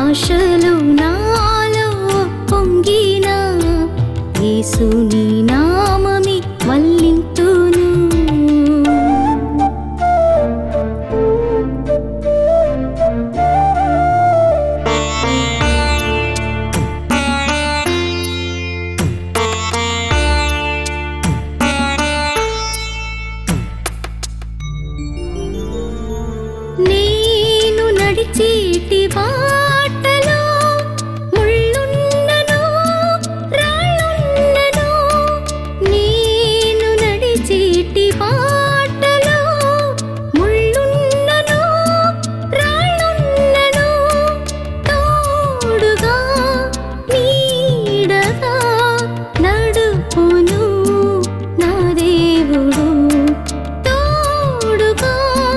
ఆశలు నాలో పొంగిన యేసుని నామమే వల్లింతును. నేను నడిచేటి బాటలో ముళ్ళున్నను రాళ్ళున్నను, నేను నడిచేటి బాటలో ముళ్ళున్నను రాళ్ళున్నను, తోడుగా నీడగా నడుపును నా దేవుడు, తోడుగా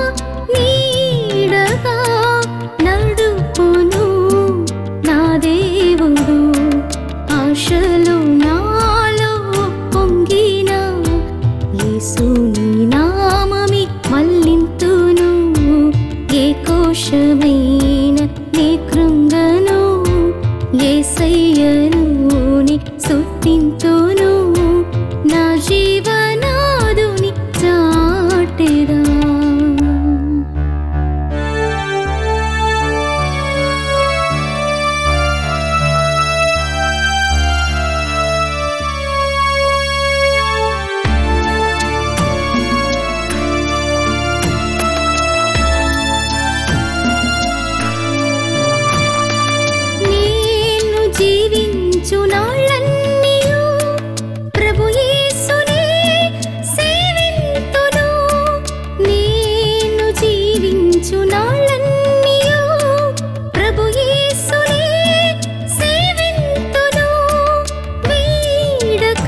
నీడగా నడుపును నా దేవుడు. ఆశలు నాలో పొంగిన యేసుని నామమే మల్లింతును. ఏ కోశమైన నే కృంగను, యేసయ్యను నే స్తుతింతును, నా జీవనాదుని చాటెదా. నేను జీవించు నాళ్ళన్నీయు ప్రభు యేసునే సేవింతును, నేను జీవించు నాళ్ళన్నీయు ప్రభు యేసునే సేవింతును, వీడక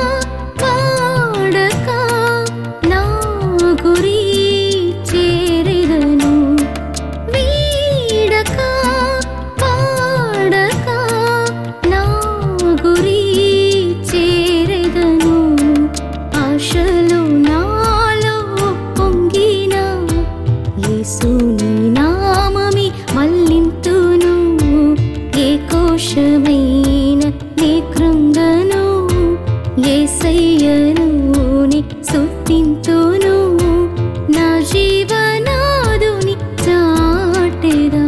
వాడక నా గురి చేరెదను, వీడక వాడక నా గురి చేరెదను. ఆశలు నాలో పొంగిన యేసుని నామమే మల్లింతును. ఏ కోశమైన నే కృంగను, యేసయ్యను నే స్తుతింతును, నా జీవనాదుని చాటెదా.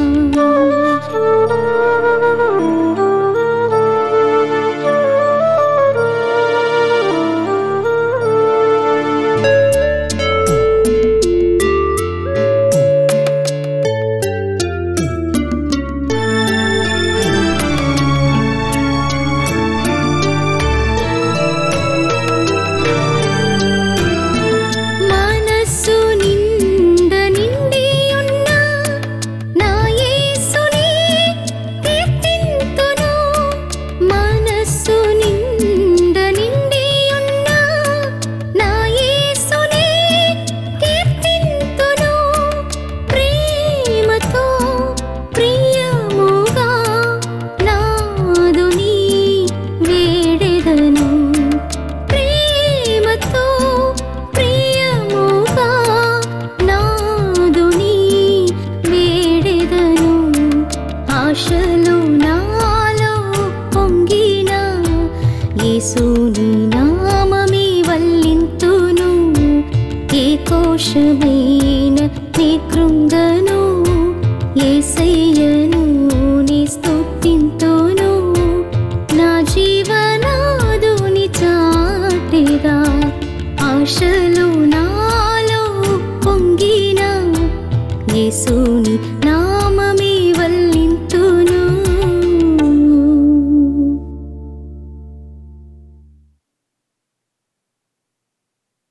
మనసు నిండ నిండి ఉన్న నా యేసుని కీర్తింతును, మనసు నిండ నిండి ఉన్న నా యేసుని కీర్తింతును, ప్రేమతో ప్రియముగా నాదుని వేడెదను, ప్రేమతో ప్రియముగా నాదుని వేడెదను. ఆశలు నాలో పొంగిన యేసుని నామమే వల్లింతును. ఏ కోశమే